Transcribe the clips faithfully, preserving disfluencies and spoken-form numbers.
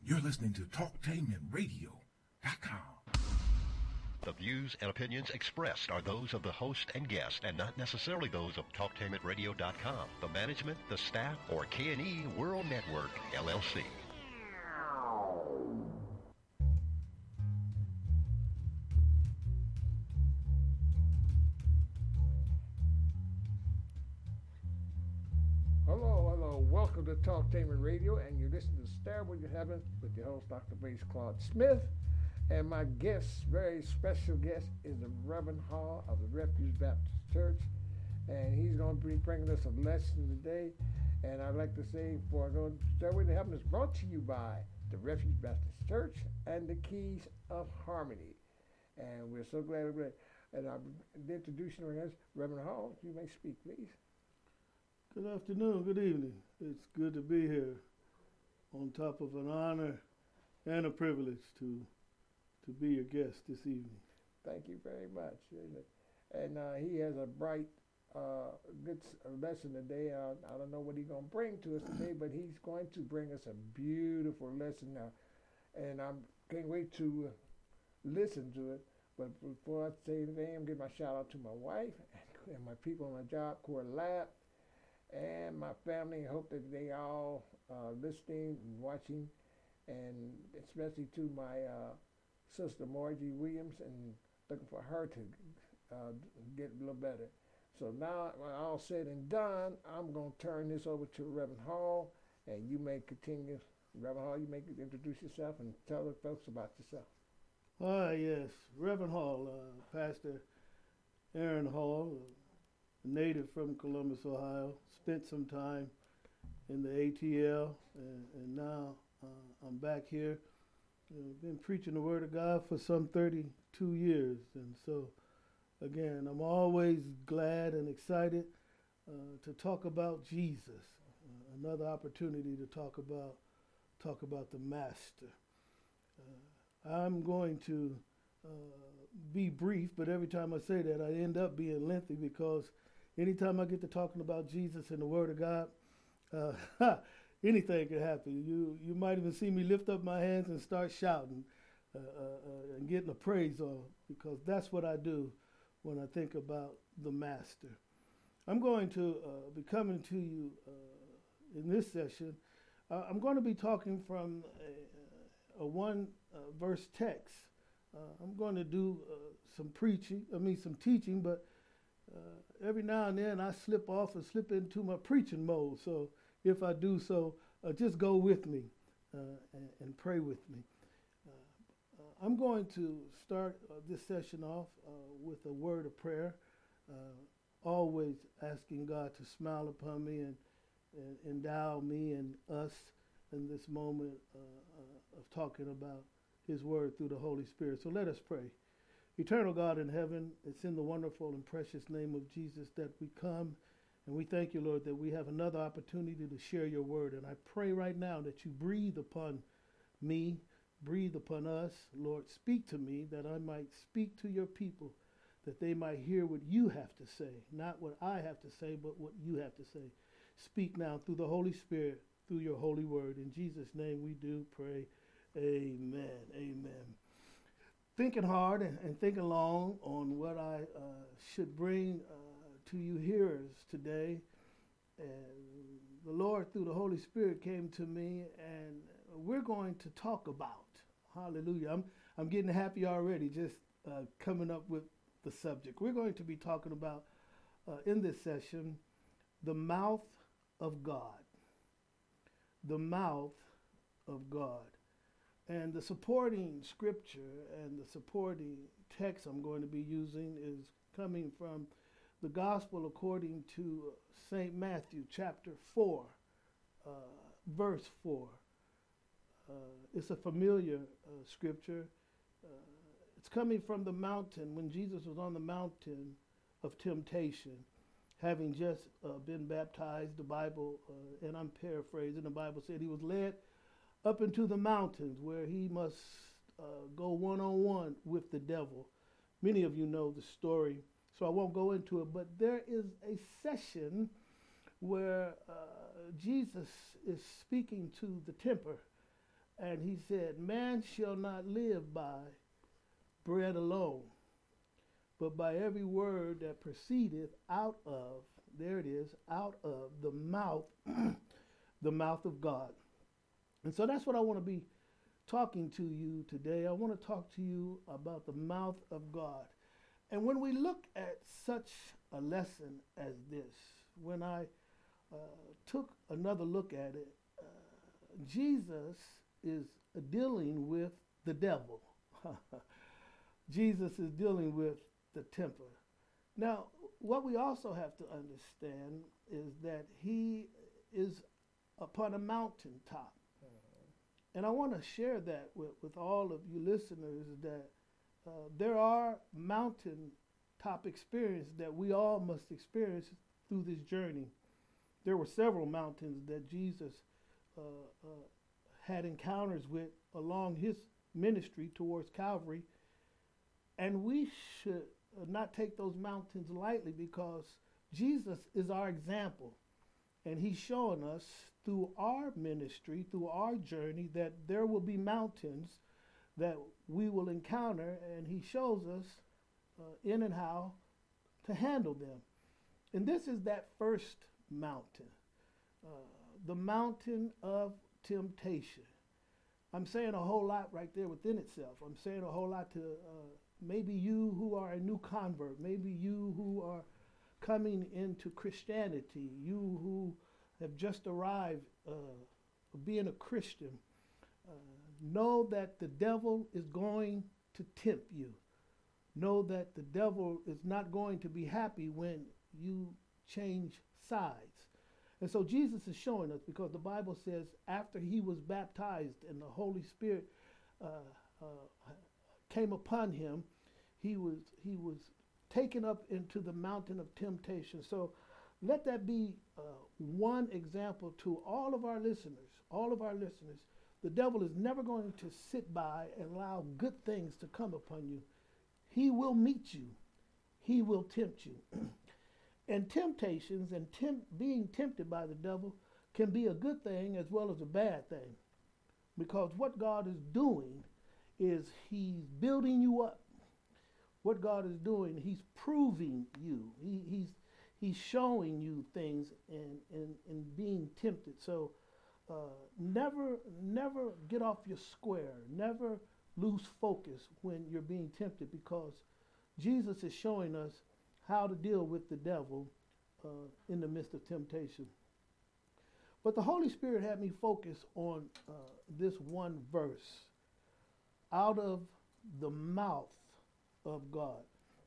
You're listening to talktainment radio dot com. The views and opinions expressed are those of the host and guest and not necessarily those of talktainment radio dot com, the management, the staff, or K and E World Network, L L C. Hello, hello. Welcome to Talktainment Radio, and you're listening to Stairway to Heaven with your host, Doctor Bass Claude Smith. And my guest, very special guest, is the Reverend Hall of the Refuge Baptist Church. And he's going to be bringing us a lesson today. And I'd like to say, before I go, Stairway to Heaven is brought to you by the Refuge Baptist Church and the Keys of Harmony. And we're so glad we're And I'm introducing our guest, Reverend Hall. You may speak, please. Good afternoon, good evening. It's good to be here on top of an honor and a privilege to to be your guest this evening. Thank you very much. And uh, he has a bright, uh, good lesson today. Uh, I don't know what he's going to bring to us today, but he's going to bring us a beautiful lesson now. And I can't wait to listen to it. But before I say anything, I'm giving my shout out to my wife and my people on my job, Core Lab, and my family. I hope that they all uh, listening and watching, and especially to my uh, sister Margie Williams, and looking for her to uh, get a little better. So now, when all said and done, I'm going to turn this over to Reverend Hall, and you may continue. Reverend Hall, you may introduce yourself and tell the folks about yourself. Ah, yes. Reverend Hall, uh, Pastor Aaron Hall, a native from Columbus, Ohio, spent some time in the A T L, and, and now uh, I'm back here. You know, been preaching the Word of God for some thirty-two years, and so, again, I'm always glad and excited uh, to talk about Jesus. Uh, another opportunity to talk about talk about the Master. Uh, I'm going to uh, be brief, but every time I say that, I end up being lengthy because anytime I get to talking about Jesus and the Word of God, uh, anything can happen. You you might even see me lift up my hands and start shouting uh, uh, uh, and getting a praise on, because that's what I do when I think about the Master. I'm going to uh, be coming to you uh, in this session. Uh, I'm going to be talking from a, a one uh, verse text. Uh, I'm going to do uh, some preaching, I mean some teaching, but uh, every now and then I slip off and slip into my preaching mode. So if I do so, uh, just go with me uh, and, and pray with me. Uh, uh, I'm going to start uh, this session off uh, with a word of prayer, uh, always asking God to smile upon me and, and endow me and us in this moment uh, uh, of talking about His word through the Holy Spirit. So let us pray. Eternal God in heaven, it's in the wonderful and precious name of Jesus that we come. And we thank you, Lord, that we have another opportunity to share your word. And I pray right now that you breathe upon me, breathe upon us. Lord, speak to me that I might speak to your people, that they might hear what you have to say, not what I have to say, but what you have to say. Speak now through the Holy Spirit, through your holy word. In Jesus' name we do pray. Amen. Amen. Thinking hard and, and thinking long on what I uh, should bring uh, to you hearers today, and the Lord through the Holy Spirit came to me, and we're going to talk about, hallelujah, I'm, I'm getting happy already just uh, coming up with the subject. We're going to be talking about, uh, in this session, the mouth of God. The mouth of God. And the supporting scripture and the supporting text I'm going to be using is coming from the Gospel according to Saint Matthew, chapter four, uh, verse four. Uh, it's a familiar uh, scripture. Uh, it's coming from the mountain when Jesus was on the mountain of temptation, having just uh, been baptized. The Bible, uh, and I'm paraphrasing, the Bible said he was led up into the mountains where he must uh, go one-on-one with the devil. Many of you know the story, so I won't go into it, but there is a session where uh, Jesus is speaking to the temper And he said, man shall not live by bread alone, but by every word that proceedeth out of, there it is, out of the mouth, the mouth of God. And so that's what I want to be talking to you today. I want to talk to you about the mouth of God. And when we look at such a lesson as this, when I uh, took another look at it, uh, Jesus is dealing with the devil. Jesus is dealing with the temper. Now, what we also have to understand is that he is upon a mountaintop. And I want to share that with, with all of you listeners that uh, there are mountaintop experiences that we all must experience through this journey. There were several mountains that Jesus uh, uh, had encounters with along his ministry towards Calvary. And we should not take those mountains lightly because Jesus is our example. And he's showing us through our ministry, through our journey, that there will be mountains that we will encounter, and he shows us uh, in and how to handle them. And this is that first mountain, uh, the mountain of temptation. I'm saying a whole lot right there within itself. I'm saying a whole lot to uh, maybe you who are a new convert, maybe you who are coming into Christianity, you who have just arrived uh, being a Christian. Uh, know that the devil is going to tempt you. Know that the devil is not going to be happy when you change sides. And so Jesus is showing us, because the Bible says after he was baptized and the Holy Spirit uh, uh, came upon him, he was he was taken up into the mountain of temptation. So let that be uh, one example to all of our listeners, all of our listeners. The devil is never going to sit by and allow good things to come upon you. He will meet you. He will tempt you. And temptations and temp- being tempted by the devil can be a good thing as well as a bad thing. Because what God is doing is he's building you up. What God is doing, he's proving you. He, he's He's showing you things and, and, and being tempted. So uh, never, never get off your square. Never lose focus when you're being tempted, because Jesus is showing us how to deal with the devil uh, in the midst of temptation. But the Holy Spirit had me focus on uh, this one verse, out of the mouth of God.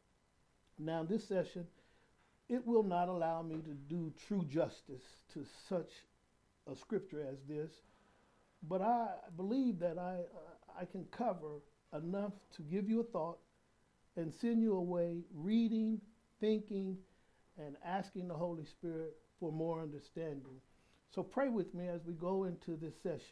Now, this session, it will not allow me to do true justice to such a scripture as this, but I believe that I uh, I can cover enough to give you a thought and send you away reading, thinking, and asking the Holy Spirit for more understanding. So pray with me as we go into this session.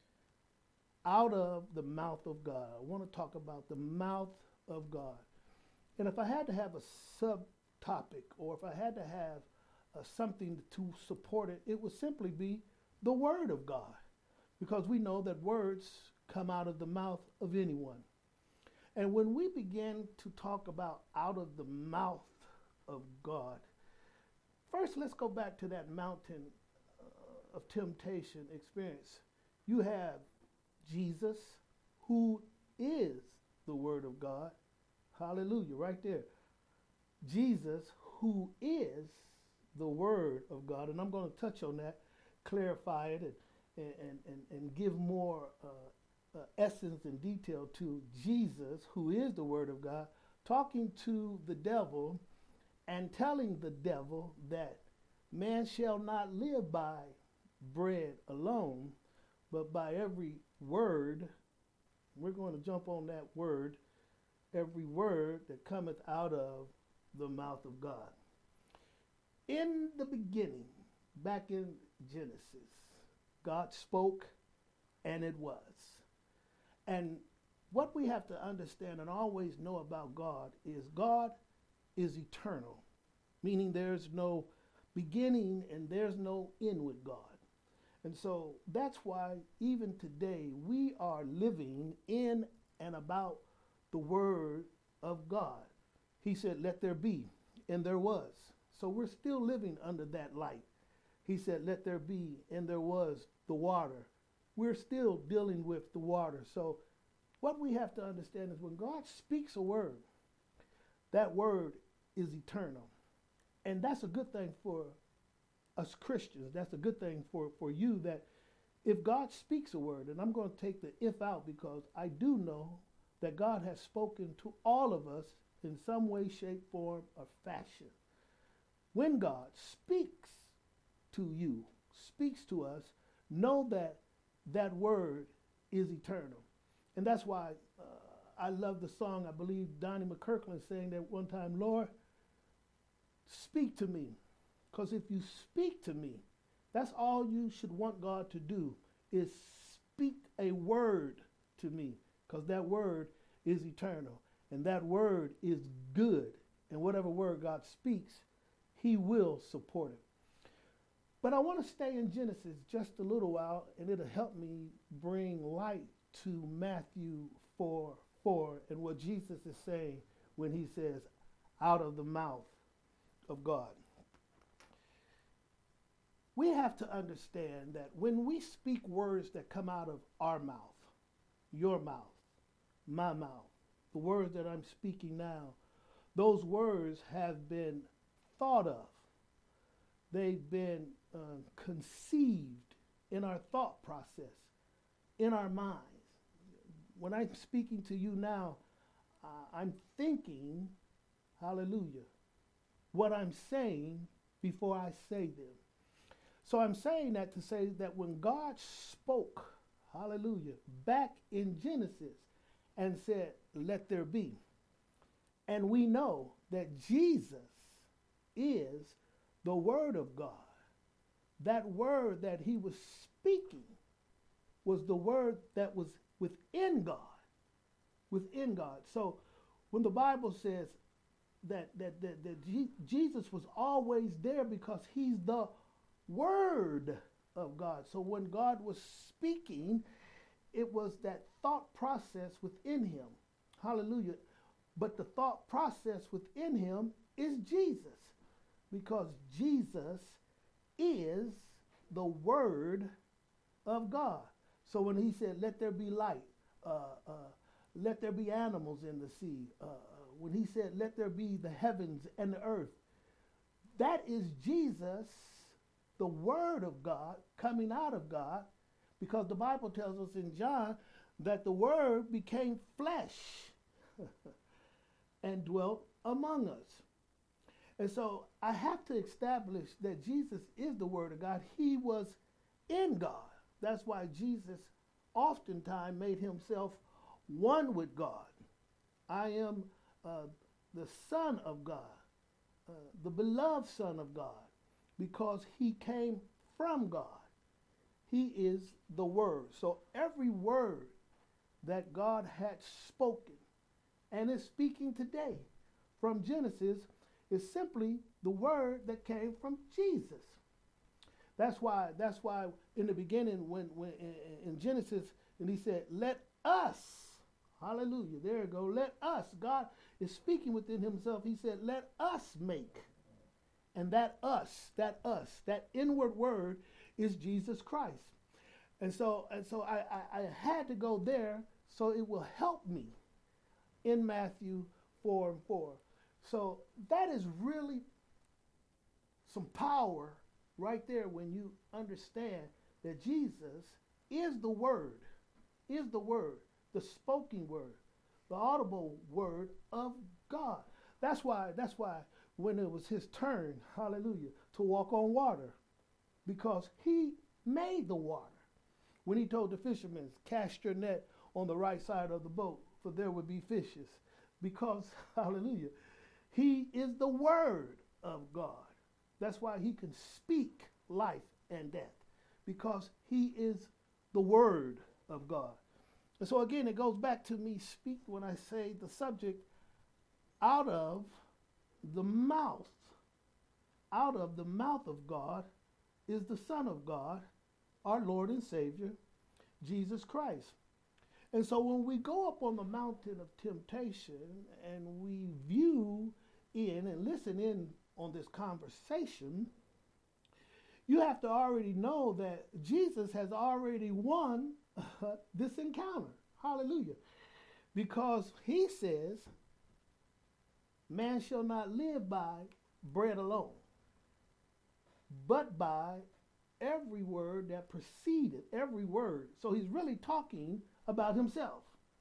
Out of the mouth of God. I want to talk about the mouth of God. And if I had to have a sub topic, or if I had to have uh, something to support it, it would simply be the Word of God, because we know that words come out of the mouth of anyone. And when we begin to talk about out of the mouth of God, first let's go back to that mountain uh, of temptation experience. You have Jesus, who is the Word of God. Hallelujah, right there. Jesus, who is the Word of God. And I'm going to touch on that, clarify it, and, and, and, and give more uh, uh, essence and detail to Jesus, who is the Word of God, talking to the devil and telling the devil that man shall not live by bread alone, but by every word. We're going to jump on that word, every word that cometh out of the mouth of God. In the beginning, back in Genesis, God spoke and it was. And what we have to understand and always know about God is God is eternal, meaning there's no beginning and there's no end with God. And so that's why even today we are living in and about the Word of God. He said, let there be, and there was. So we're still living under that light. He said, let there be, and there was the water. We're still dealing with the water. So what we have to understand is when God speaks a word, that word is eternal. And that's a good thing for us Christians. That's a good thing for, for you, that if God speaks a word, and I'm going to take the if out because I do know that God has spoken to all of us in some way, shape, form, or fashion. When God speaks to you, speaks to us, know that that word is eternal. And that's why uh, I love the song, I believe Donnie McKirkland sang that one time, Lord, speak to me. Because if you speak to me, that's all you should want God to do, is speak a word to me, because that word is eternal. And that word is good. And whatever word God speaks, he will support it. But I want to stay in Genesis just a little while, and it'll help me bring light to Matthew four four and what Jesus is saying when he says, out of the mouth of God. We have to understand that when we speak words that come out of our mouth, your mouth, my mouth, the words that I'm speaking now, those words have been thought of. They've been uh, conceived in our thought process, in our minds. When I'm speaking to you now, uh, I'm thinking, hallelujah, what I'm saying before I say them. So I'm saying that to say that when God spoke, hallelujah, back in Genesis and said, let there be, and we know that Jesus is the Word of God. That word that he was speaking was the word that was within God, within God. So when the Bible says that, that, that, that G- Jesus was always there because he's the Word of God. So when God was speaking, it was that thought process within him. Hallelujah. But the thought process within him is Jesus, because Jesus is the Word of God. So when he said, let there be light, uh, uh, let there be animals in the sea, uh, when he said, let there be the heavens and the earth, that is Jesus, the Word of God, coming out of God, because the Bible tells us in John that the Word became flesh and dwelt among us. And so I have to establish that Jesus is the Word of God. He was in God. That's why Jesus oftentimes made himself one with God. I am uh, the Son of God, uh, the beloved Son of God, because he came from God. He is the Word. So every word that God had spoken and is speaking today from Genesis is simply the word that came from Jesus. That's why, that's why in the beginning, when, when in, in Genesis, and he said, let us, hallelujah, there you go, let us, God is speaking within himself. He said, let us make. And that us, that us, that inward word is Jesus Christ. And so, and so I, I, I had to go there so it will help me in Matthew four and four. So that is really some power right there when you understand that Jesus is the Word, is the Word, the spoken word, the audible word of God. That's why, that's why when it was his turn, hallelujah, to walk on water, because he made the water. When he told the fishermen, cast your net on the right side of the boat, for there would be fishes. Because, hallelujah, he is the Word of God. That's why he can speak life and death, because he is the Word of God. And so again, it goes back to me speak when I say the subject, out of the mouth, out of the mouth of God is the Son of God, our Lord and Savior, Jesus Christ. And so when we go up on the mountain of temptation and we view in and listen in on this conversation, you have to already know that Jesus has already won uh, this encounter. Hallelujah. Because he says, man shall not live by bread alone, but by every word that proceeded, every word. So he's really talking about himself.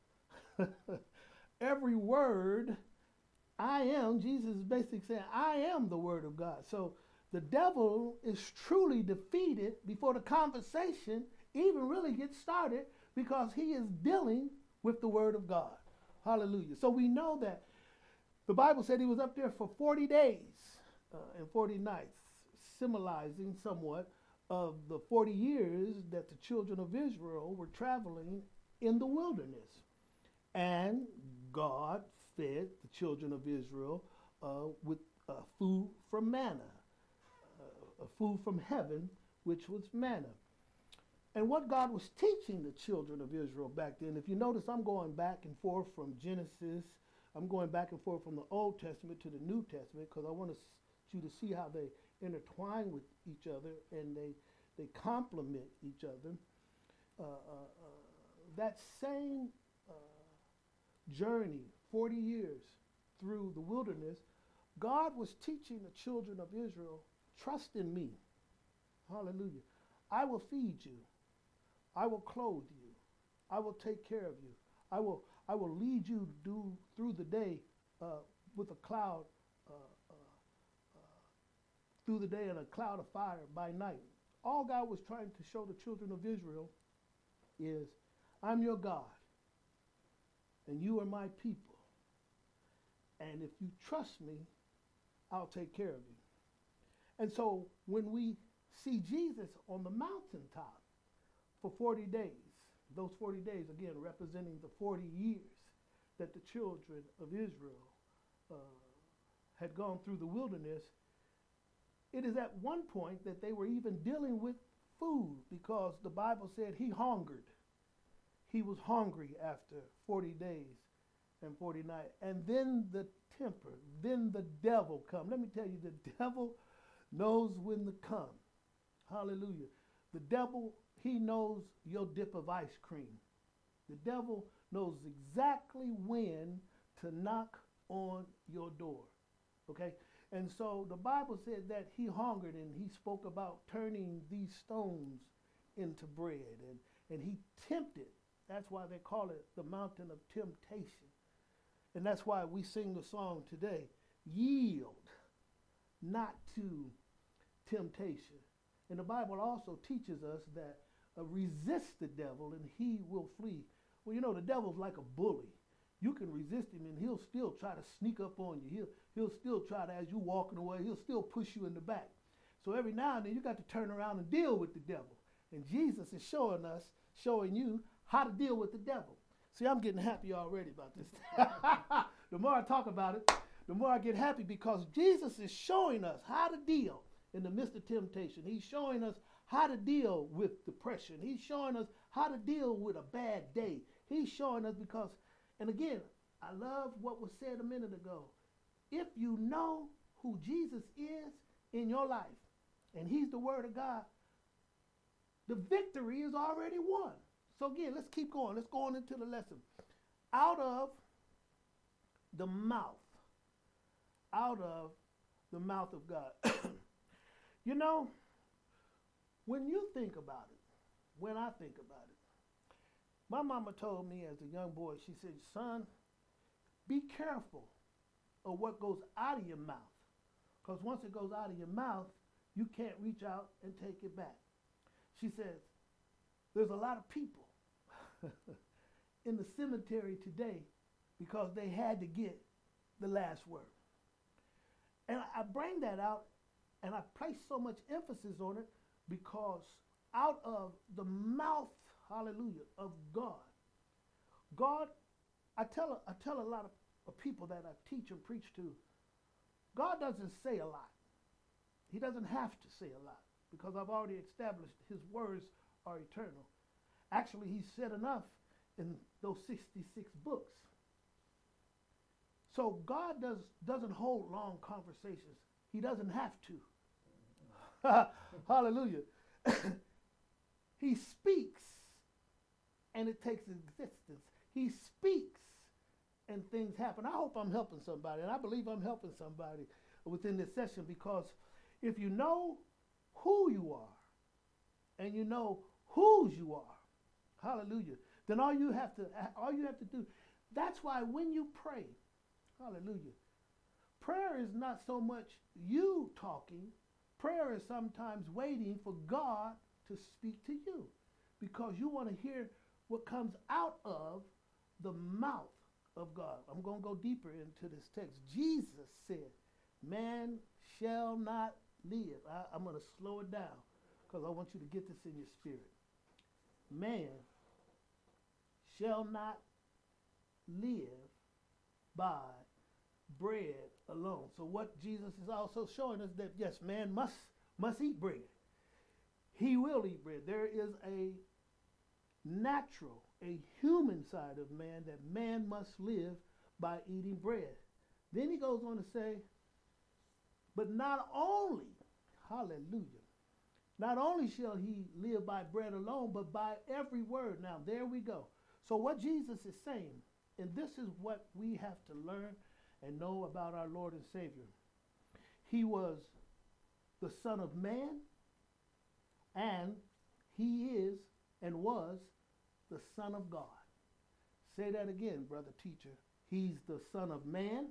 Every word, I am, Jesus is basically saying, I am the word of God. So the devil is truly defeated before the conversation even really gets started, because he is dealing with the word of God. Hallelujah. So we know that the Bible said he was up there for forty days uh, and forty nights, symbolizing somewhat of the forty years that the children of Israel were traveling in the wilderness. And God fed the children of Israel uh, with uh, food from manna, uh, food from heaven, which was manna. And what God was teaching the children of Israel back then, if you notice, I'm going back and forth from Genesis, I'm going back and forth from the Old Testament to the New Testament, because I want us, you to see how they intertwine with each other and they, they complement each other. Uh, uh, uh, that same uh, journey, forty years through the wilderness, God was teaching the children of Israel, trust in me. Hallelujah. I will feed you. I will clothe you. I will take care of you. I will I will lead you to do through the day uh, with a cloud uh, uh, uh, through the day and a cloud of fire by night. All God was trying to show the children of Israel is, I'm your God, and you are my people. And if you trust me, I'll take care of you. And so when we see Jesus on the mountaintop for forty days, those forty days, again, representing the forty years that the children of Israel uh, had gone through the wilderness, it is at one point that they were even dealing with food, because the Bible said he hungered. He was hungry after forty days and forty nights. And then the temper, then the devil come. Let me tell you, the devil knows when to come. Hallelujah. The devil, he knows your dip of ice cream. The devil knows exactly when to knock on your door. Okay? And so the Bible said that he hungered, and he spoke about turning these stones into bread. And, and he tempted. That's why they call it the mountain of temptation. And that's why we sing the song today, yield not to temptation. And the Bible also teaches us that uh, resist the devil and he will flee. Well, you know, the devil's like a bully. You can resist him and he'll still try to sneak up on you. He'll, he'll still try to, as you walking away, he'll still push you in the back. So every now and then you got to turn around and deal with the devil. And Jesus is showing us, showing you how to deal with the devil. See, I'm getting happy already about this. The more I talk about it, the more I get happy, because Jesus is showing us how to deal in the midst of temptation. He's showing us how to deal with depression. He's showing us how to deal with a bad day. He's showing us because, and again, I love what was said a minute ago. If you know who Jesus is in your life, and he's the Word of God, the victory is already won. So again, let's keep going. Let's go on into the lesson. Out of the mouth, out of the mouth of God. You know, when you think about it, when I think about it, my mama told me as a young boy, she said, son, be careful of what goes out of your mouth. Because once it goes out of your mouth, you can't reach out and take it back. She says, there's a lot of people in the cemetery today because they had to get the last word. And I bring that out, and I place so much emphasis on it because out of the mouth, hallelujah, of God, God, I tell, I tell a lot of, of people that I teach and preach to, God doesn't say a lot. He doesn't have to say a lot because I've already established his words are eternal. Actually, he said enough in those sixty-six books. So God does, doesn't hold long conversations. He doesn't have to. Hallelujah. He speaks and it takes existence. He speaks and things happen. I hope I'm helping somebody, and I believe I'm helping somebody within this session, because if you know who you are and you know whose you are, hallelujah, then all you have to all you have to do, that's why when you pray, hallelujah, prayer is not so much you talking. Prayer is sometimes waiting for God to speak to you, because you want to hear what comes out of the mouth of God. I'm going to go deeper into this text. Jesus said, man shall not live. I, I'm going to slow it down because I want you to get this in your spirit. Man shall not live by bread alone. So what Jesus is also showing us, that yes, man must must eat bread. He will eat bread. There is a natural, a human side of man, that man must live by eating bread. Then he goes on to say, but not only, hallelujah, not only shall he live by bread alone, but by every word. Now, there we go. So what Jesus is saying, and this is what we have to learn and know about our Lord and Savior. He was the Son of Man, and he is and was the Son of God. Say that again, brother teacher. He's the Son of Man.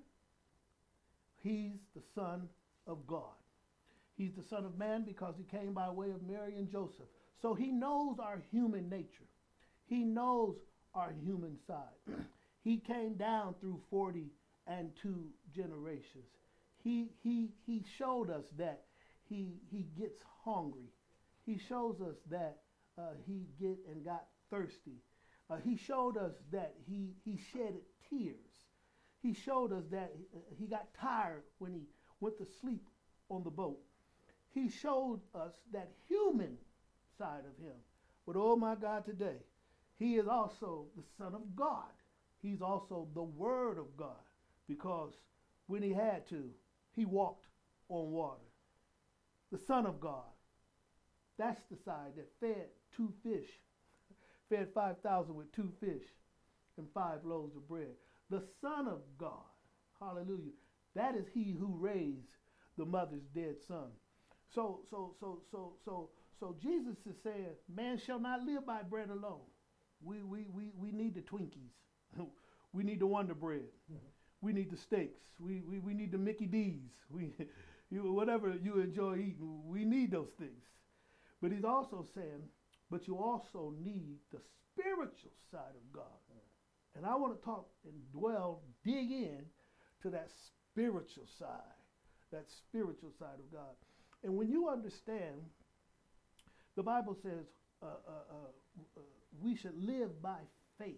He's the Son of God. He's the Son of Man because he came by way of Mary and Joseph. So he knows our human nature. He knows our human side. He came down through forty and two generations. He, he, he showed us that he, he gets hungry. He shows us that uh, he get and got thirsty. Uh, he showed us that he, he shedded tears. He showed us that he got tired when he went to sleep on the boat. He showed us that human side of him. But oh my God, today, he is also the Son of God. He's also the Word of God, because when he had to, he walked on water. The Son of God. That's the side that fed two fish, fed five thousand with two fish and five loaves of bread. The Son of God, hallelujah, that is he who raised the mother's dead son. So, so, so, so, so, so Jesus is saying, man shall not live by bread alone. We, we, we, we need the Twinkies. We need the Wonder Bread. Mm-hmm. We need the steaks. We, we, we need the Mickey D's. We, you, whatever you enjoy eating, we need those things. But he's also saying, but you also need the spiritual side of God. Mm. And I want to talk and dwell, dig in to that spiritual side, that spiritual side of God. And when you understand, the Bible says uh, uh, uh, uh, we should live by faith.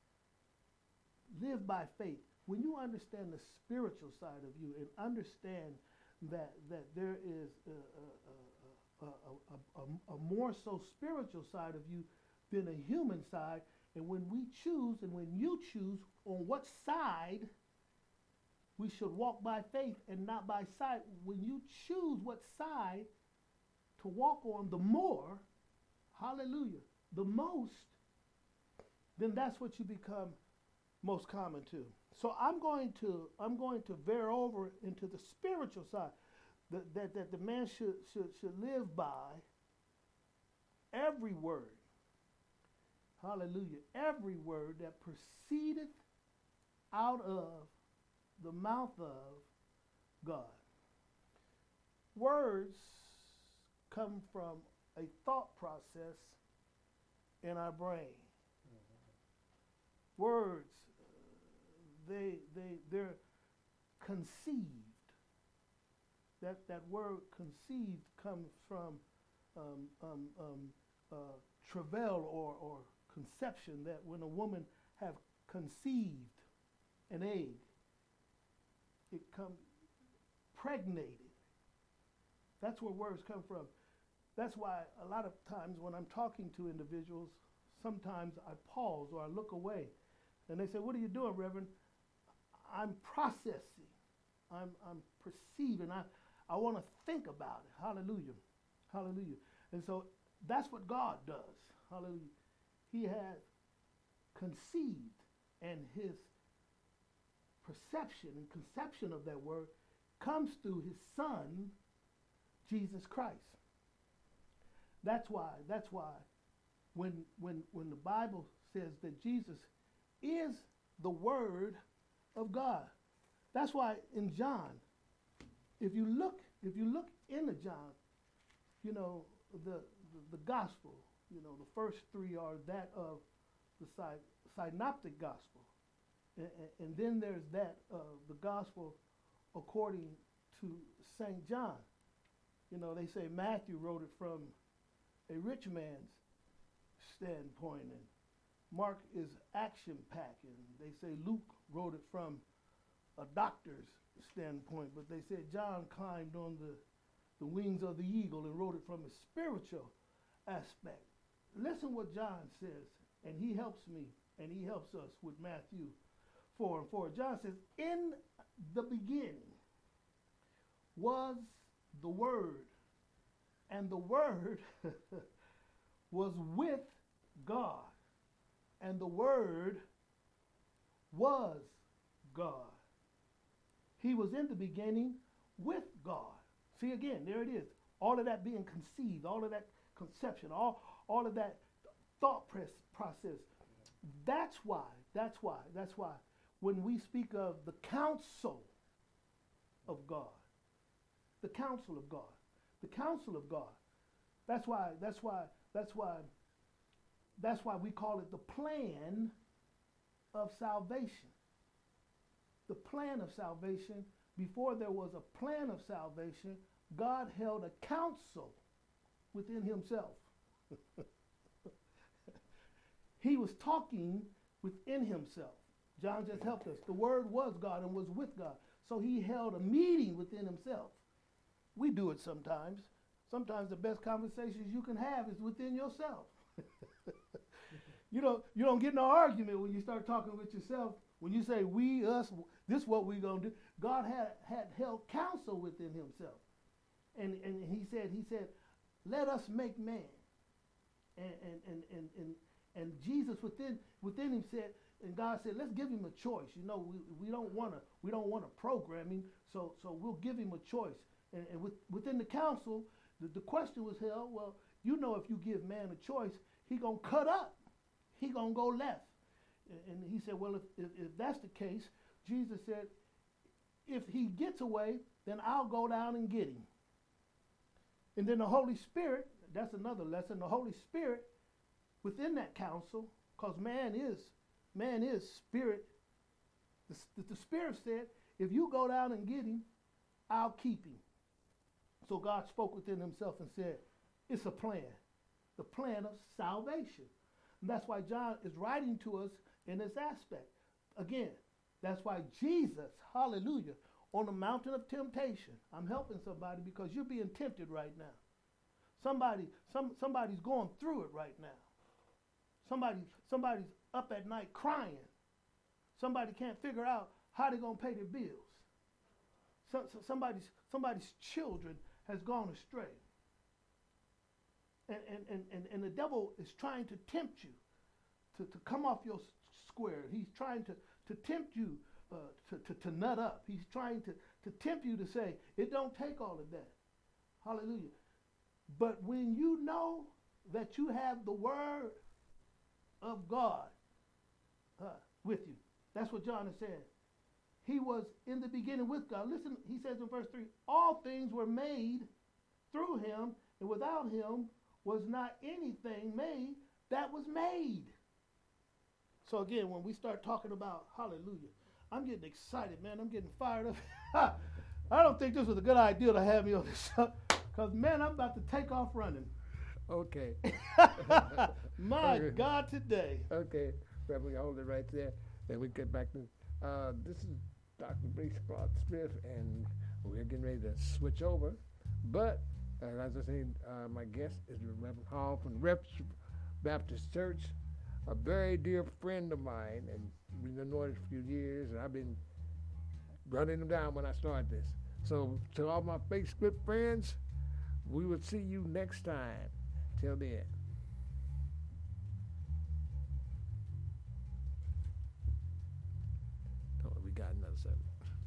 Live by faith. When you understand the spiritual side of you and understand that that there is a, a, a, a, a, a more so spiritual side of you than a human side, and when we choose and when you choose on what side we should walk by faith and not by sight, when you choose what side to walk on the more, hallelujah, the most, then that's what you become most common to. So I'm going to I'm going to veer over into the spiritual side, that that, that the man should, should should live by every word. Hallelujah. Every word that proceedeth out of the mouth of God. Words come from a thought process in our brain. Mm-hmm. Words, they they they're conceived. That that word conceived comes from um, um, um, uh, travail or or conception. That when a woman have conceived an egg, it comes pregnated. That's where words come from. That's why a lot of times when I'm talking to individuals, sometimes I pause or I look away. And they say, what are you doing, Reverend? I'm processing. I'm, I'm perceiving. I, I want to think about it. Hallelujah. Hallelujah. And so that's what God does. Hallelujah. He has conceived, and his perception and conception of that word comes through his son, Jesus Christ. That's why, that's why when, when, when the Bible says that Jesus is the Word of God, that's why in John, if you look, if you look into John, you know, the, the, the gospel, you know, the first three are that of the sy- synoptic gospel. And, and, and then there's that of the gospel according to Saint John. You know, they say Matthew wrote it from a rich man's standpoint, and Mark is action-packed, and they say Luke wrote it from a doctor's standpoint, but they said John climbed on the, the wings of the eagle and wrote it from a spiritual aspect. Listen what John says, and he helps me, and he helps us with Matthew four and four. John says, in the beginning was the Word, and the Word was with God, and the Word was God. He was in the beginning with God. See, again, there it is. All of that being conceived, all of that conception, all, all of that thought press, process. That's why, that's why, that's why when we speak of the counsel of God, the counsel of God, the counsel of God, that's why, that's why, that's why, that's why we call it the plan of salvation. The plan of salvation, before there was a plan of salvation, God held a counsel within himself. He was talking within himself. John just helped us. The Word was God and was with God. So he held a meeting within himself. We do it sometimes. Sometimes the best conversations you can have is within yourself. you don't, you don't get no argument when you start talking with yourself. When you say we, us, this is what we're going to do. God had, had held counsel within himself. And, and he said, he said, let us make man. And, and, and, and, and, and Jesus within, within him said, and God said, let's give him a choice. You know, we, we don't want to we don't want to program him, so so we'll give him a choice. And, and with, within the council, the, the question was held, well, you know, if you give man a choice, he going to cut up. He going to go left. And, and he said, well, if, if, if that's the case, Jesus said, if he gets away, then I'll go down and get him. And then the Holy Spirit, that's another lesson, the Holy Spirit within that council, because man is Man is spirit. The, the, the Spirit said, if you go down and get him, I'll keep him. So God spoke within himself and said, it's a plan. The plan of salvation. And that's why John is writing to us in this aspect. Again, that's why Jesus, hallelujah, on the mountain of temptation. I'm helping somebody because you're being tempted right now. Somebody, some, somebody's going through it right now. Somebody, somebody's up at night crying. Somebody can't figure out how they're going to pay their bills. So, so somebody's, somebody's children has gone astray. And, and, and, and, and the devil is trying to tempt you to, to come off your square. He's trying to, to tempt you uh, to, to, to nut up. He's trying to, to tempt you to say, it don't take all of that. Hallelujah. But when you know that you have the Word of God uh, with you. That's what John is saying. He was in the beginning with God. Listen, he says in verse three, all things were made through him, and without him was not anything made that was made. So again, when we start talking about hallelujah, I'm getting excited, man. I'm getting fired up. I don't think this was a good idea to have me on this show, because, man, I'm about to take off running. Okay. My Okay. God, today. Okay. Well, we hold it right there. Then we get back to, uh, this is Doctor Bree Clark Smith, and we're getting ready to switch over. But, uh, as I say, uh, my guest is Reverend Hall from Refuge Baptist Church, a very dear friend of mine, and we've been knowing for a few years, and I've been running him down when I started this. So to all my Facebook friends, we will see you next time. Till then. Oh, we got another seven.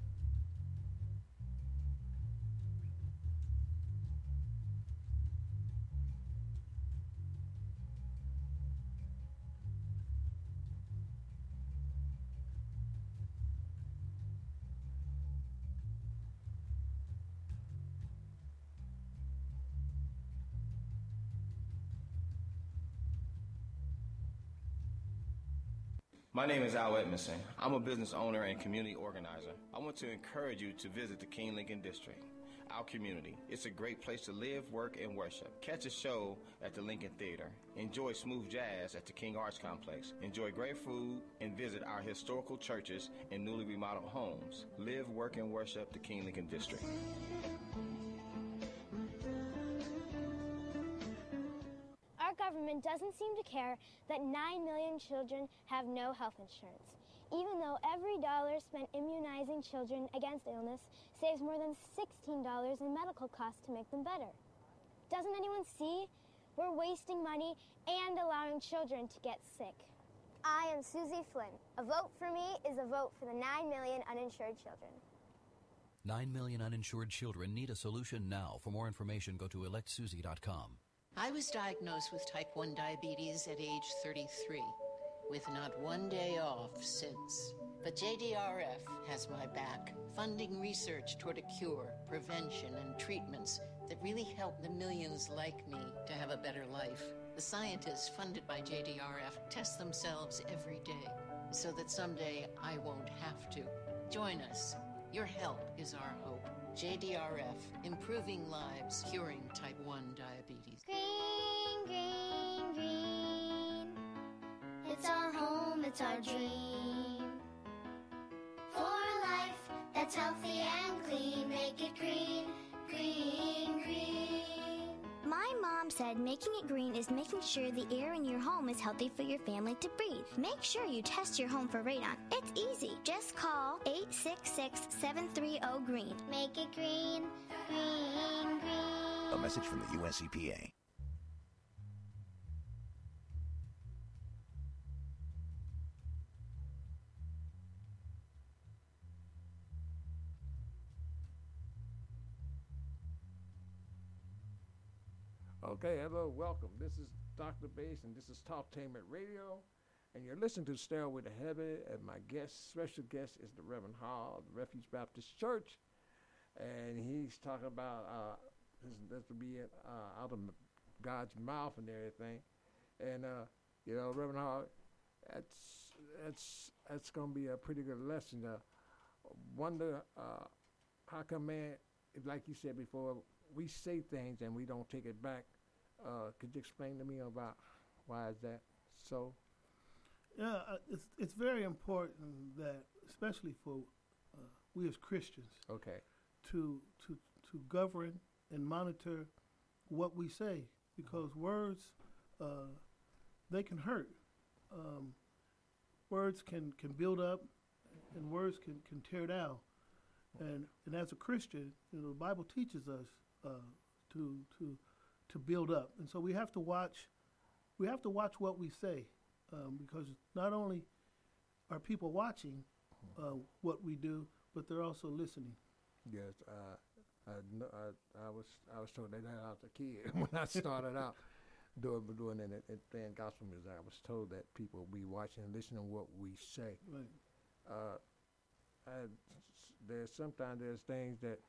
My name is Al Edmondson. I'm a business owner and community organizer. I want to encourage you to visit the King Lincoln District, our community. It's a great place to live, work, and worship. Catch a show at the Lincoln Theater. Enjoy smooth jazz at the King Arts Complex. Enjoy great food and visit our historical churches and newly remodeled homes. Live, work, and worship the King Lincoln District. Our government doesn't seem to care that nine million children have no health insurance, even though every dollar spent immunizing children against illness saves more than sixteen dollars in medical costs to make them better. Doesn't anyone see? We're wasting money and allowing children to get sick. I am Susie Flynn. A vote for me is a vote for the nine million uninsured children. nine million uninsured children need a solution now. For more information, go to elect susie dot com. I was diagnosed with type one diabetes at age thirty-three, with not one day off since. But J D R F has my back, funding research toward a cure, prevention, and treatments that really help the millions like me to have a better life. The scientists funded by J D R F test themselves every day so that someday I won't have to. Join us. Your help is our hope. J D R F, improving lives, curing type one diabetes. Green, green, green. It's our home, it's our dream. For a life that's healthy and clean, make it green, green, green. My mom said making it green is making sure the air in your home is healthy for your family to breathe. Make sure you test your home for radon. It's easy. Just call eight six six, seven three zero, green. Make it green, green, green. A message from the U S E P A. Okay, hello, welcome. This is Doctor Bass, and this is Talktainment Radio, and you're listening to Stairway to Heaven, and my guest, special guest, is the Reverend Hall of the Refuge Baptist Church, and he's talking about uh, this, this will be uh, out of God's mouth and everything, and uh, you know, Reverend Hall, that's that's that's gonna be a pretty good lesson. Uh, wonder uh, how come, man, if, like you said before, we say things and we don't take it back. Uh, could you explain to me about why is that so? Yeah, uh, it's it's very important that, especially for uh, we as Christians, Okay. to to to govern and monitor what we say, because words uh, they can hurt. Um, words can, can build up, and words can, can tear down. And and as a Christian, you know, the Bible teaches us uh, to to to build up, and so we have to watch. We have to watch what we say, um, because not only are people watching uh, what we do, but they're also listening. Yes, uh, I, kn- I, I was I was told that when I was a kid when I started out doing doing it and playing gospel music. I was told that people will be watching and listening to what we say. Right. Uh, I, there's sometimes there's things that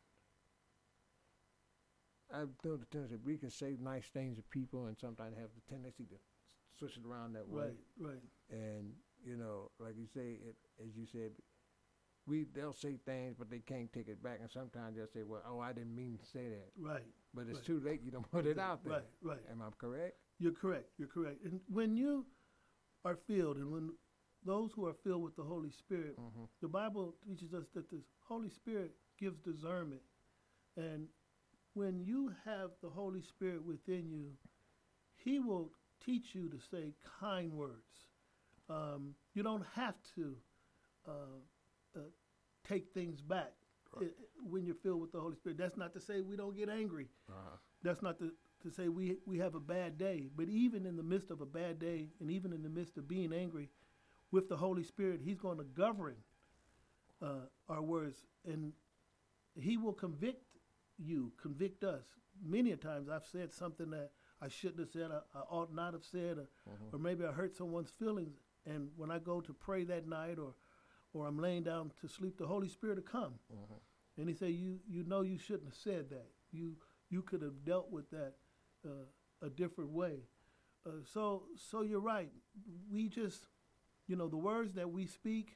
I've known the tendency we can say nice things to people, and sometimes have the tendency to switch it around that way. Right. Right. And you know, like you say, it, as you said, we they'll say things, but they can't take it back. And sometimes they'll say, "Well, oh, I didn't mean to say that." Right. But it's Right. too late. You don't put it out there. Right. Right. Am I correct? You're correct. You're correct. And when you are filled, and when those who are filled with the Holy Spirit, Mhm. the Bible teaches us that the Holy Spirit gives discernment. And when you have the Holy Spirit within you, He will teach you to say kind words. Um, you don't have to uh, uh, take things back right. it, when you're filled with the Holy Spirit. That's not to say we don't get angry. Uh-huh. That's not to, to say we we have a bad day. But even in the midst of a bad day, and even in the midst of being angry, with the Holy Spirit, He's going to govern uh, our words, and He will convict you, convict us. Many a times I've said something that I shouldn't have said, I, I ought not have said, or, mm-hmm. or maybe I hurt someone's feelings. And when I go to pray that night, or or I'm laying down to sleep, the Holy Spirit will come. Mm-hmm. And He say, you you know you shouldn't have said that. You you could have dealt with that uh, a different way. Uh, so so you're right. We just, you know, the words that we speak,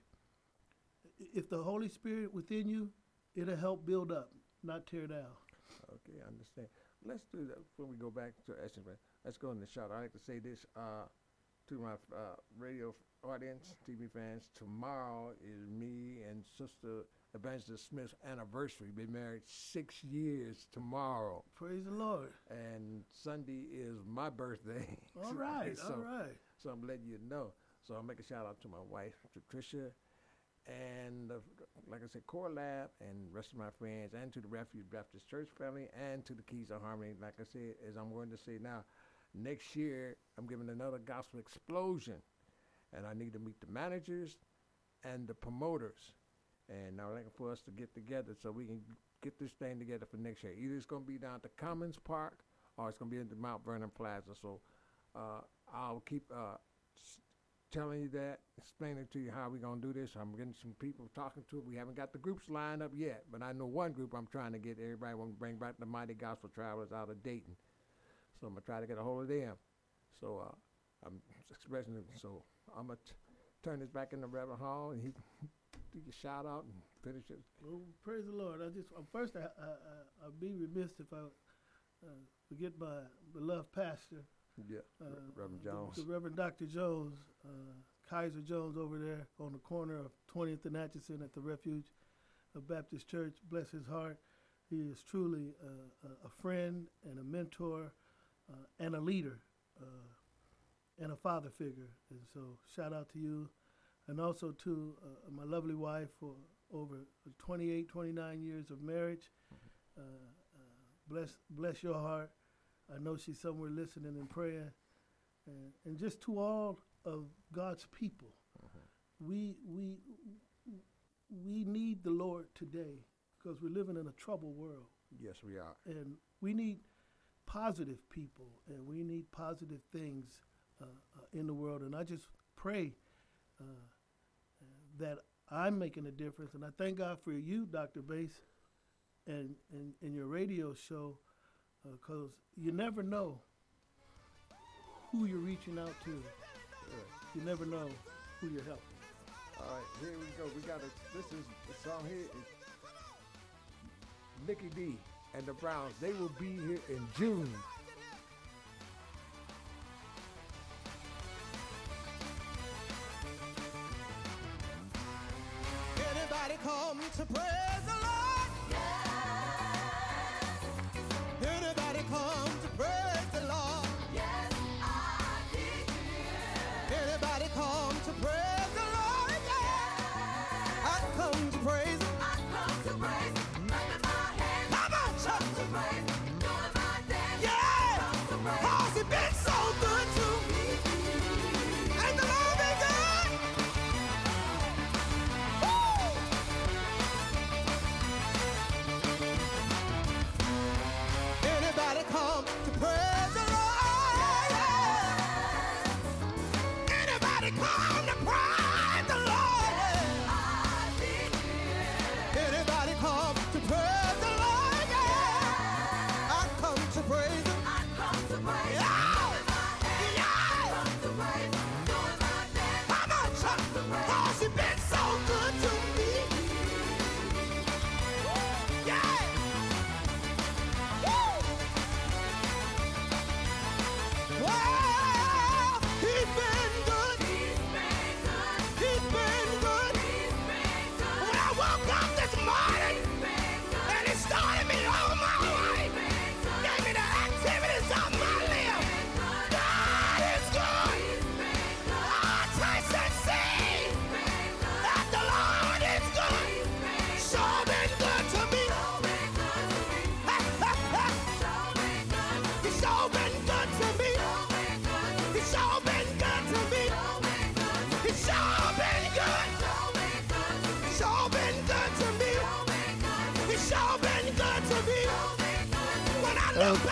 if the Holy Spirit within you, it'll help build up, not tear down. Okay, I understand. Let's do that before we go back to Essence. Let's go in the shot. I like to say this uh, to my uh, radio audience, T V fans. Tomorrow is me and Sister Evangelist Smith's anniversary. Been married six years tomorrow. Praise the Lord. And Sunday is my birthday. All right, so, all right. So I'm letting you know. So I'll make a shout out to my wife, Patricia, and uh, like I said, Core Lab, and rest of my friends, and to the Refuge Baptist Church family, and to the Keys of Harmony. Like I said, as I'm going to say now, next year I'm giving another gospel explosion, and I need to meet the managers and the promoters, and I'm looking for us to get together so we can get this thing together for next year. Either it's going to be down at the Commons Park, or it's going to be in the Mount Vernon Plaza. So uh, I'll keep uh, telling you that, explaining to you how we're going to do this. I'm getting some people talking to it. We haven't got the groups lined up yet, but I know one group I'm trying to get. Everybody want to bring back the Mighty Gospel Travelers out of Dayton. So I'm going to try to get a hold of them. So uh, I'm expressing it. So I'm going to turn this back into Reverend Hall, and he do your shout out and finish it. Well, praise the Lord. I just, first, I, I, I, I'd be remiss if I uh, forget my beloved pastor. Yeah, uh, Reverend Jones. The, the Reverend Doctor Jones, uh, Kaiser Jones over there on the corner of twentieth and Atchison at the Refuge of Baptist Church. Bless his heart. He is truly uh, a, a friend and a mentor uh, and a leader uh, and a father figure. And so shout out to you. And also to uh, my lovely wife for over twenty-eight, twenty-nine years of marriage. Mm-hmm. uh, uh, bless, bless your heart. I know she's somewhere listening and praying. And, and just to all of God's people, mm-hmm. we, we, we need the Lord today because we're living in a troubled world. Yes, we are. And we need positive people, and we need positive things uh, uh, in the world. And I just pray uh, that I'm making a difference. And I thank God for you, Doctor Bass, and, and, and your radio show, because uh, you never know who you're reaching out to. Yeah. You never know who you're helping. All right, here we go. We got a, this is, the song here is Nikki D and the Browns. They will be here in June. Anybody come to praise the Lord? Yes. Anybody come to praise the Lord? Yes, I did. Anybody come to praise the Lord? Yes. I come to praise Him. I come to praise Him. Clapping my hands. Come on, come to praise Him. Doing my dance. Yeah. Come to praise Him. 'Cause He's been so good to me. Ain't the Lord been good? Woo!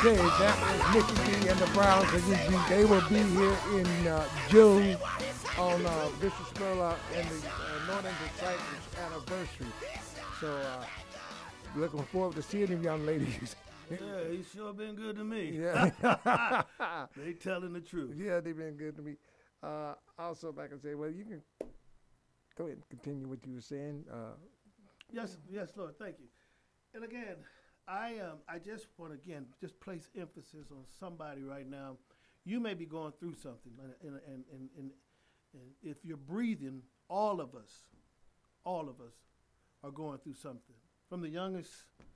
Okay, that was Mickey D and the Browns. And they will be here in uh, June on uh, Bishop Spurlock and the uh, Northern Disciples anniversary. So, uh, looking forward to seeing them young ladies. Yeah, he's sure been good to me. Yeah. They telling the truth. Yeah, they've been good to me. Uh, also, like I said, well, you can go ahead and continue what you were saying. Uh, yes, yes, Lord, thank you. And again, I um, I just want to, again, just place emphasis on somebody right now. You may be going through something, and, and, and, and, and if you're breathing, all of us, all of us are going through something, from the youngest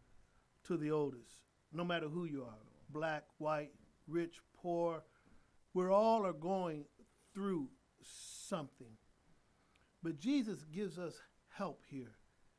to the oldest, no matter who you are, black, white, rich, poor, we're all are going through something. But Jesus gives us help here,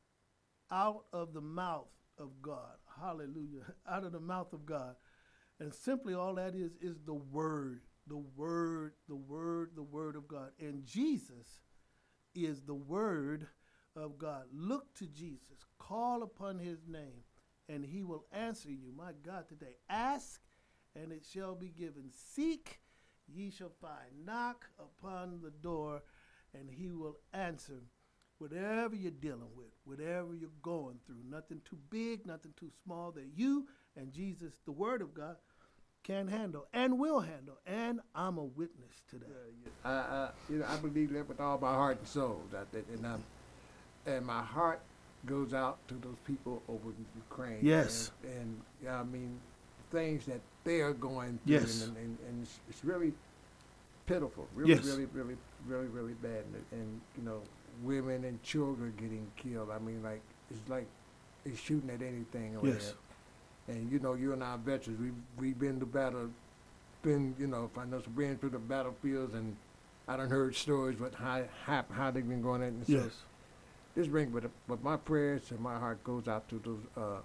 out of the mouth of God. Hallelujah. Out of the mouth of God. And simply all that is, is the word, the word, the word, the word of God. And Jesus is the word of God. Look to Jesus. Call upon his name, and he will answer you. My God, today, ask, and it shall be given. Seek, ye shall find. Knock upon the door, and he will answer. Whatever you're dealing with, whatever you're going through, nothing too big, nothing too small that you and Jesus, the word of God, can handle and will handle. And I'm a witness to that. Yeah, yeah. I, I, you know, I believe that with all my heart and soul. That, that, and, I'm, and my heart goes out to those people over in Ukraine. Yes. And, and yeah, I mean, things that they are going through. Yes. And, and, and it's, it's really pitiful. Really, yes. really, really, really, really bad. And, and, you know, women and children getting killed. I mean, like, it's like they're shooting at anything over yes. there. And, you know, you and our veterans, we've, we've been to battle, been, you know, I know, been through the battlefields, and I done heard stories about how, how, how they've been going at it. And yes. So this brings, but, but my prayers and my heart goes out to those uh,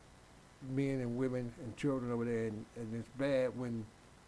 men and women and children over there. And, and it's bad when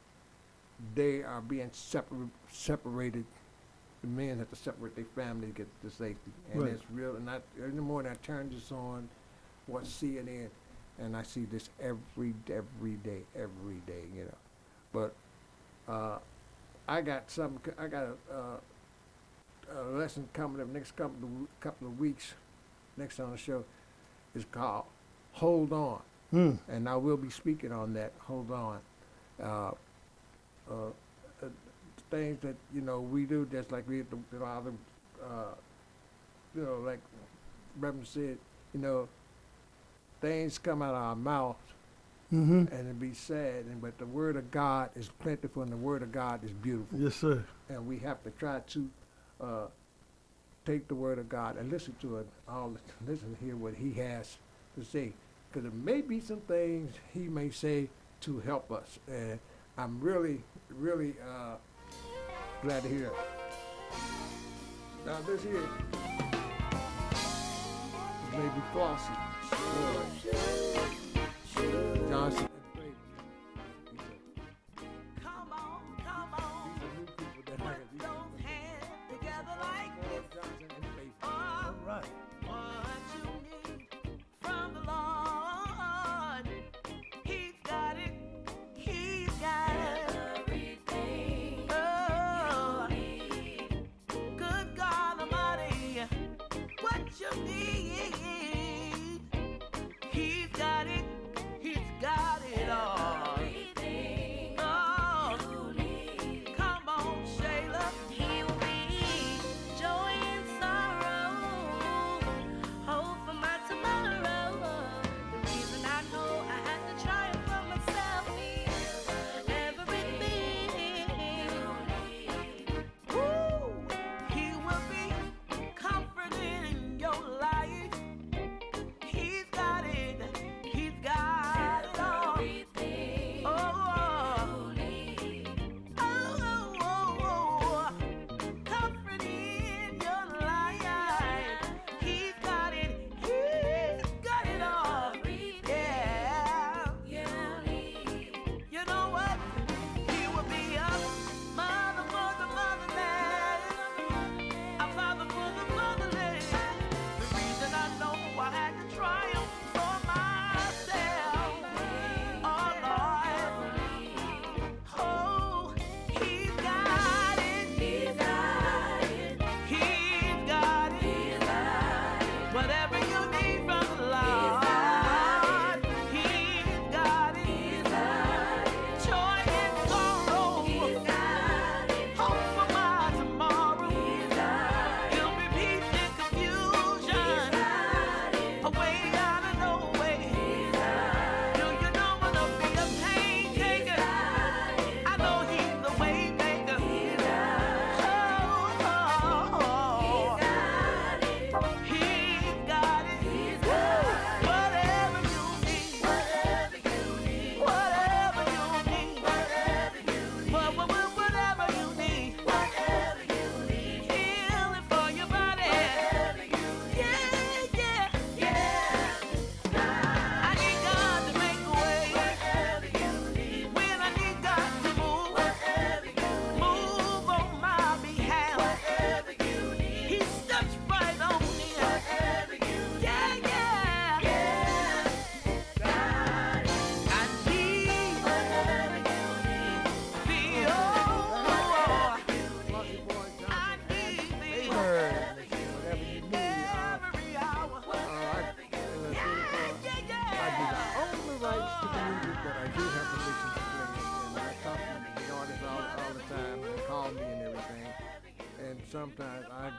they are being separ- separated. The men have to separate their family to get to safety. And right. it's real. And I, in the morning, I turn this on, watch C N N, and I see this every, every day, every day, you know. But uh, I got some, I got a, uh, a lesson coming up next couple of, couple of weeks, next on the show. It's called Hold On. Mm. And I will be speaking on that, Hold On. Uh, uh, things that, you know, we do, just like we, the, the other, uh, you know, like Reverend said, you know, things come out of our mouth, mm-hmm. and it be sad, and but the word of God is plentiful, and the word of God is beautiful. Yes, sir. And we have to try to uh, take the word of God and listen to it, all, listen to hear what he has to say, because there may be some things he may say to help us, and I'm really, really uh, glad to hear it. Now this here is Lady Flossie Johnson. Come on, come on. Put those hands together like this. All right. What you need from the Lord, He's got it. He's got everything. Oh, you need. Good God Almighty, what you need, He's got it.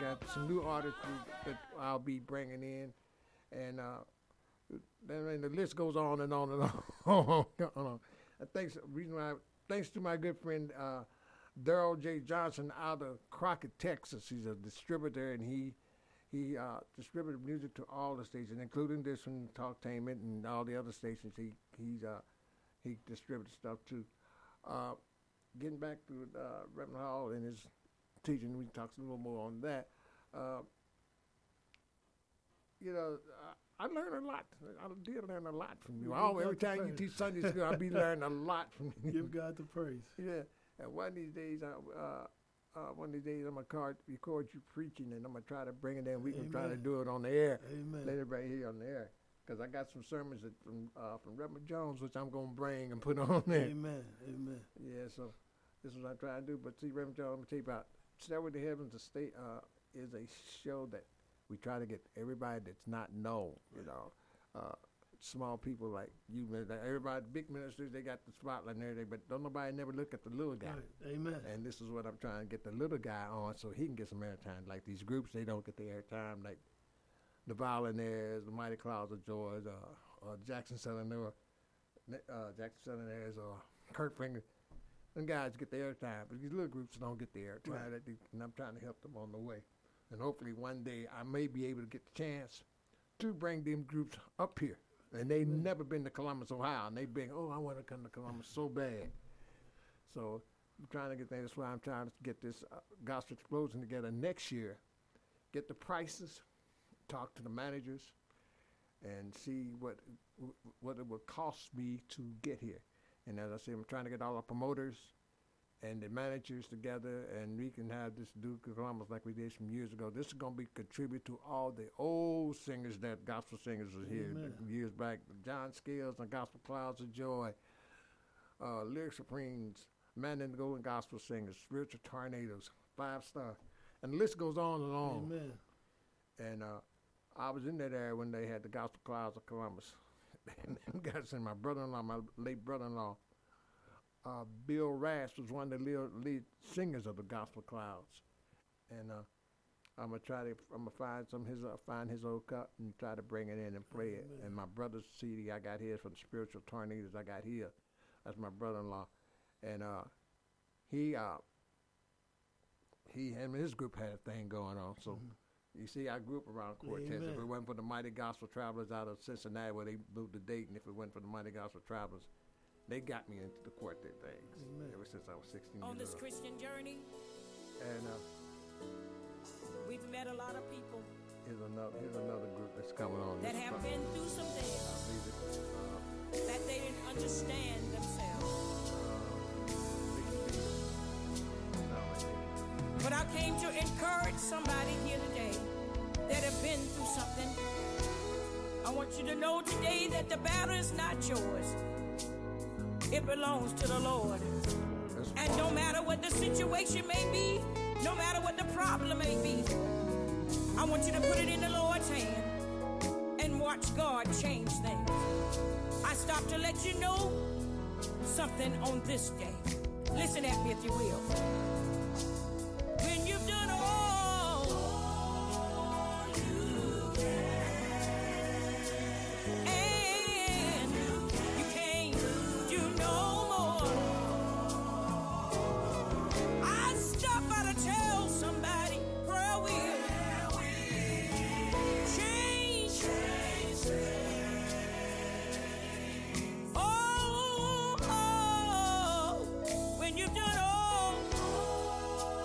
got some new artists that I'll be bringing in, and uh, then the list goes on and on and on. on. I thanks reason why thanks to my good friend uh, Daryl J. Johnson out of Crockett, Texas. He's a distributor, and he he uh, distributed music to all the stations, including this one, Talktainment, and all the other stations. He he's uh, he distributed stuff too. Uh, getting back to uh, Reverend Hall and his teaching, we talked a little more on that. Uh, you know, I, I learned a lot. I did learn a lot from you. Oh, every time you teach Sunday school, I'll be learning a lot from you. Give God the praise. Yeah. And one of these days, I, uh, uh, one of these days, I'm gonna record you preaching, and I'm gonna try to bring it in. We can try to do it on the air. Amen. Let everybody hear on the air. Because I got some sermons that from uh, from Reverend Jones, which I'm gonna bring and put on there. Amen. Amen. Yeah. So this is what I'm trying to do. But see, Reverend Jones, I'm gonna tell you about Stairway to Heaven. The state uh, is a show that we try to get everybody that's not known. You know. Uh, small people like you, everybody, big ministers, they got the spotlight and everything, but don't nobody never look at the little guy. Right. Amen. And this is what I'm trying to get the little guy on so he can get some airtime. Like these groups, they don't get the airtime, like the Violinaires, the Mighty Clouds of Joy, uh, or Jackson Selenor, uh, Jackson Selenairs, or Kurt Finger. Them guys get the airtime, but these little groups don't get the airtime, right. And I'm trying to help them on the way. And hopefully one day I may be able to get the chance to bring them groups up here. And they've mm-hmm. never been to Columbus, Ohio, and they've been, oh, I want to come to Columbus so bad. So I'm trying to get there. That's why I'm trying to get this uh, Gospel Explosion together next year, get the prices, talk to the managers, and see what what it would cost me to get here. And as I say, I'm trying to get all the promoters and the managers together, and we can have this Duke of Columbus like we did some years ago. This is going to be contribute to all the old singers that gospel singers was here Amen. years back. John Scales and Gospel Clouds of Joy, uh, Lyric Supremes, Man in the Golden Gospel Singers, Spiritual Tornadoes, Five Star, and the list goes on and on. Amen. And uh, I was in that area when they had the Gospel Clouds of Columbus. And them guys and my brother-in-law, my late brother-in-law, Uh, Bill Rash was one of the lead, lead singers of the Gospel Clouds, and uh, I'm gonna try to I'm gonna find some his uh, find his old cut and try to bring it in and play it. And my brother's C D I got his from the Spiritual Tornadoes. I got here. That's my brother-in-law, and uh, he uh, he him and his group had a thing going on. So mm-hmm. you see, I grew up around Cortez. Amen. If it wasn't for the Mighty Gospel Travelers out of Cincinnati, where they moved to Dayton, if it wasn't for the Mighty Gospel Travelers, they got me into the quartet things Amen. ever since I was sixteen On years this old. Christian journey, And uh, we've met a lot of people here's another here's another group that's coming on. that this have front. been through some things Uh, that they didn't understand themselves. But I came to encourage somebody here today that have been through something. I want you to know today that the battle is not yours. It belongs to the Lord. And no matter what the situation may be, no matter what the problem may be, I want you to put it in the Lord's hand and watch God change things. I stopped to let you know something on this day. Listen at me if you will. When you've done all you can, and you can't do no more, I stop by to tell somebody prayer will change. Oh, oh, when you've done all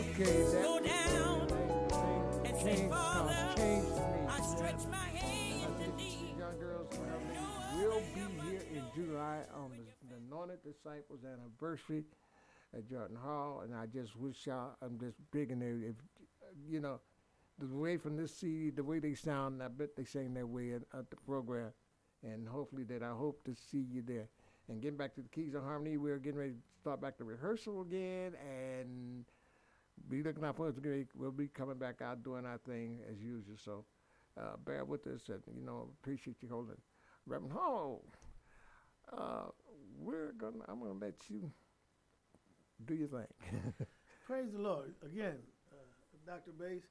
Okay, that slow down and say, changed, Father, changed me. I stretch my hand to thee. Young girls, we will be here in July on the, the Anointed Disciples anniversary at Jordan Hall, and I just wish y'all, I'm just begging there, if, you know, the way from this C D, the way they sound, I bet they sing their way at, at the program, and hopefully that I hope to see you there. And getting back to the Keys of Harmony, we're getting ready to start back the rehearsal again, and be looking out for us. We'll be coming back out doing our thing as usual. So uh, bear with us, and you know, appreciate you holding. Reverend Hall, uh, we're gonna. I'm gonna let you do your thing. Praise the Lord again, uh, Doctor Bass.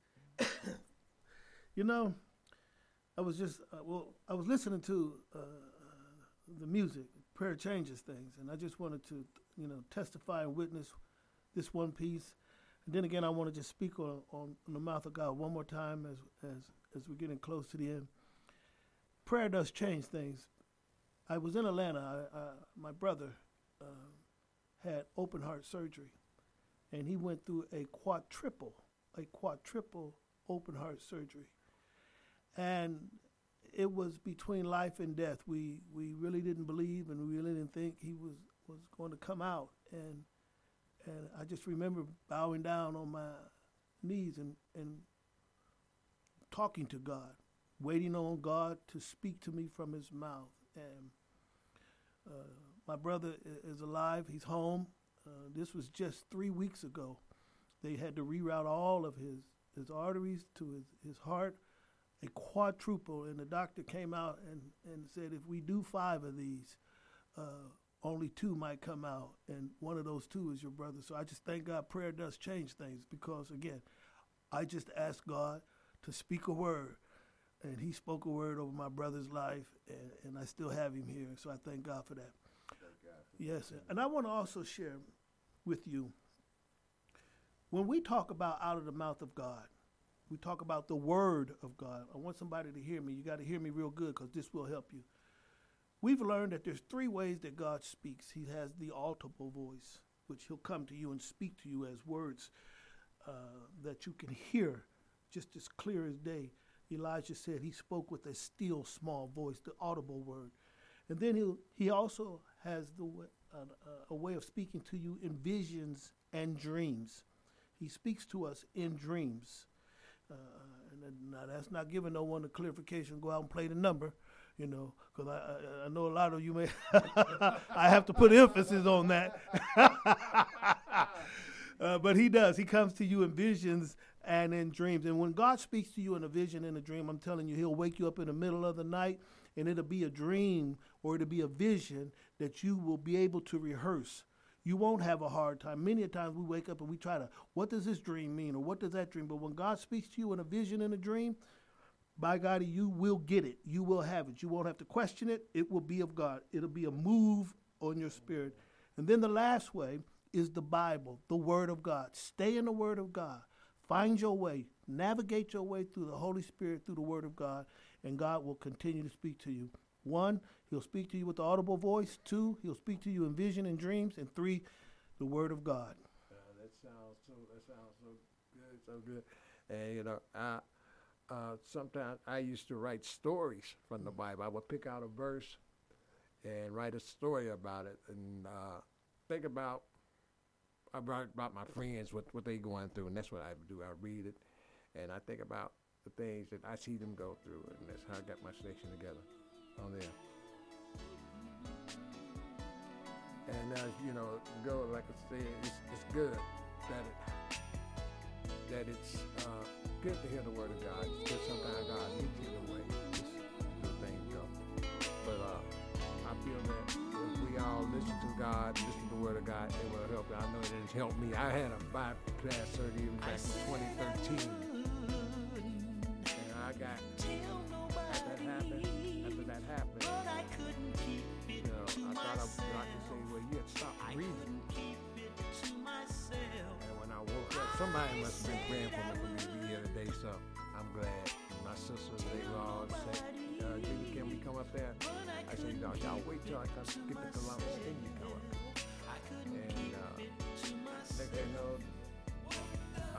You know, I was just uh, well, I was listening to uh, uh, the music. Prayer changes things, and I just wanted to, you know, testify and witness this one piece. And then again, I want to just speak on, on, on the mouth of God one more time as as as we're getting close to the end. Prayer does change things. I was in Atlanta. I, I, my brother uh, had open heart surgery, and he went through a quadruple, a quadruple open heart surgery, and it was between life and death. We we really didn't believe, and we really didn't think he was, was going to come out. And and I just remember bowing down on my knees and, and talking to God, waiting on God to speak to me from his mouth. And uh, my brother is alive. He's home. Uh, this was just three weeks ago. They had to reroute all of his, his arteries to his, his heart, a quadruple, and the doctor came out and, and said if we do five of these, uh, only two might come out, and one of those two is your brother. So I just thank God prayer does change things, because, again, I just asked God to speak a word, and he spoke a word over my brother's life, and, and I still have him here, so I thank God for that. Thank God for yes, that. And I want to also share with you, when we talk about out of the mouth of God, we talk about the word of God. I want somebody to hear me. You got to hear me real good, because this will help you. We've learned that there's three ways that God speaks. He has the audible voice, which he'll come to you and speak to you as words uh, that you can hear just as clear as day. Elijah said he spoke with a still small voice, the audible word. And then he'll, he also has the uh, uh, a way of speaking to you in visions and dreams. He speaks to us in dreams. Uh, and now that's not giving no one the clarification, go out and play the number, you know, because I, I, I know a lot of you may, I have to put emphasis on that. uh, but he does. He comes to you in visions and in dreams. And when God speaks to you in a vision and a dream, I'm telling you, he'll wake you up in the middle of the night, and it'll be a dream or it'll be a vision that you will be able to rehearse. You won't have a hard time. Many a times we wake up and we try to, what does this dream mean, or what does that dream? But when God speaks to you in a vision and a dream, by God, you will get it. You will have it. You won't have to question it. It will be of God. It'll be a move on your spirit. And then the last way is the Bible, the Word of God. Stay in the Word of God. Find your way. Navigate your way through the Holy Spirit, through the Word of God, and God will continue to speak to you. One, he'll speak to you with the audible voice. Two, he'll speak to you in vision and dreams. And three, the Word of God. Uh, that sounds so. That sounds so good, so good. And you know, I uh, sometimes I used to write stories from the Bible. I would pick out a verse and write a story about it, and uh, think about about about my friends, what what they going through, and that's what I do. I read it, and I think about the things that I see them go through, and that's how I got my station together on there. And as you know, go like I said, it's, it's good that it that it's uh, good to hear the word of God. It's good sometimes God meets you in the way just the things go. But uh, I feel that if we all listen to God, listen to the word of God, it will help. I know it has helped me. I had a bypass surgery back in twenty thirteen, and I got after that happened. After that happened, you know, I thought I was like to say, well, you had stopped breathing. And when I woke up, somebody must have been praying for me for me to be here today, so I'm glad. My sisters, they were all said, uh, Jimmy, can we come up there? I said, y'all, y'all wait till I come get to Columbus, then you come up. And uh, next thing you know,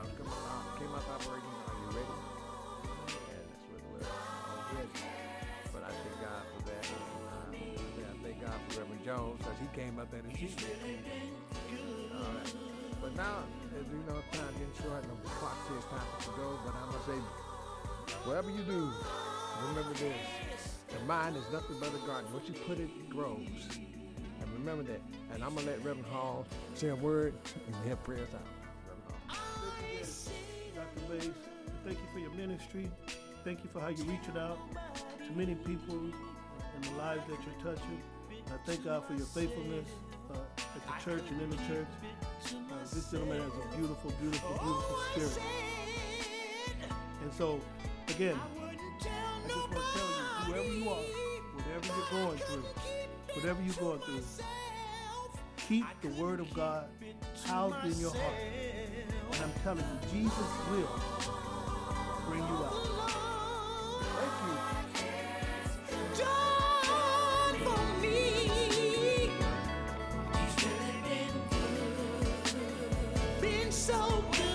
he came up there to teach me. All right. But now, as you know, time getting short, and the clock says time to go. But I'm gonna say, whatever you do, remember this: the mind is nothing but a garden. What you put it, it grows. And remember that. And I'm gonna let Reverend Hall say a word and he'll pray us out. Doctor Bass, thank you for your ministry. Thank you for how you're reaching out to many people and the lives that you're touching. I thank God for your faithfulness uh, at the church and in the church. Uh, this gentleman has a beautiful, beautiful, beautiful spirit. And so, again, I just want to tell you, whoever you are, whatever you're going through, whatever you're going through, keep the word of God housed in your heart. And I'm telling you, Jesus will bring you out. Thank you. Done for me. He's really been good. Been so good.